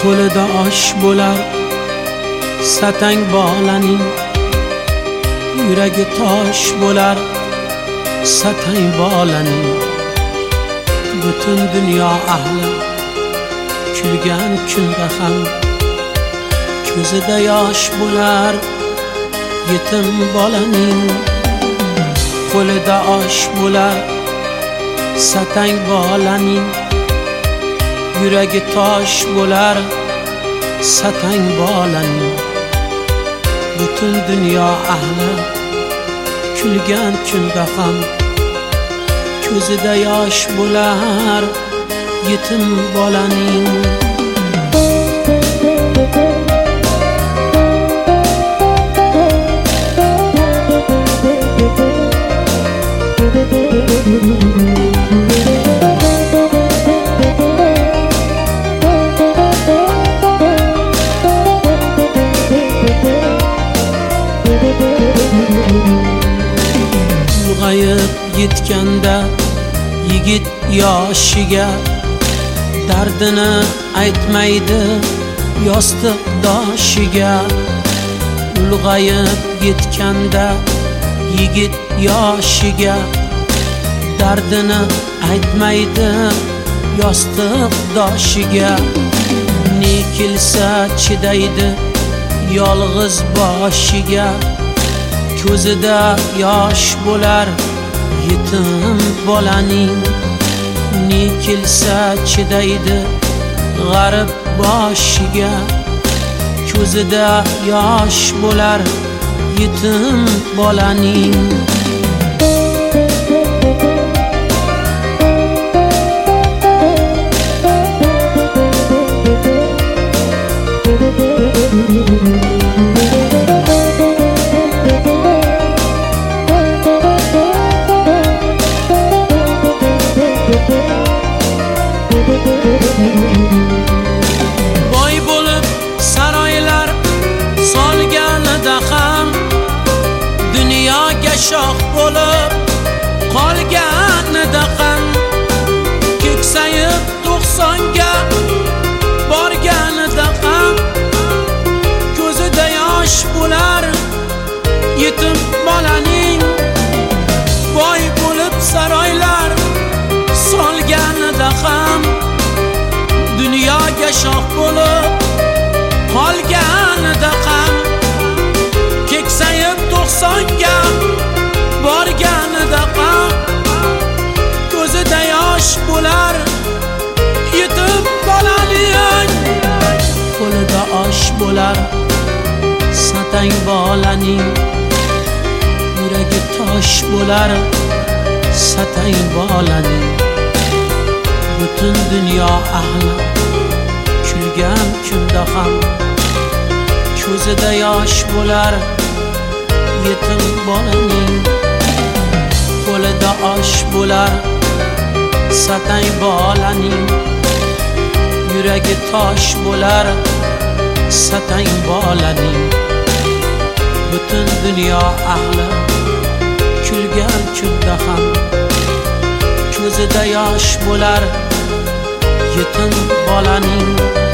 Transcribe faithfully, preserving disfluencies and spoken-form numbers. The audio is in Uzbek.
qo'lida osh bo'lar satang bolaning, yuragi tosh bo'lar satang bolaning. Butun dunyo ahli kulgan kunda ham ko'zida yosh bo'lar yetim bolaning. Qo'lida osh bo'lar satang bolaning, yuragi tosh bo'lar satang bolaning. Butun dunyo ahli kulgan kunda ham ko'zida yosh bo'lar yetim bolaning. Ulg'ayib yetganda yigit yoshiga dardini aytmaydi yostiqdoshiga. Ulg'ayib yetganda yigit yoshiga dardini aytmaydi yostiqdoshiga. Ne kelsa chidaydi yolg'iz boshiga, ko'zida yosh bo'lar yetim bolaning. Ne kelsa chidaydi g'arib boshiga, ko'zida yosh bo'lar yetim bolaning. Boy bo'lib saroylar solganida ham, dunyoga shoh bo'lib qolganida ham, keksayib to'qsonga borganida ham ko'zida yosh bo'lar yetim bolaning. Boy bo'lib saroylar solganida ham, dunyoga shoh bo'lib qolganida ham, keksayib to'qsonga borganida ham ko'zida yosh bo'lar yetim bolaning. Qo'lida osh bo'lar satang bolaning, yuragi tosh bo'lar satang bolaning. Butun dunyo ahli kulgan kunda ham ko'zida yosh bo'lar yetim bolaning. Qo'lida osh bo'lar satang bolaning, yuragi tosh bo'lar satang bolaning. Butun dunyo ahli kulgan kunda ham ko'zida yosh bo'lar yetim bolaning.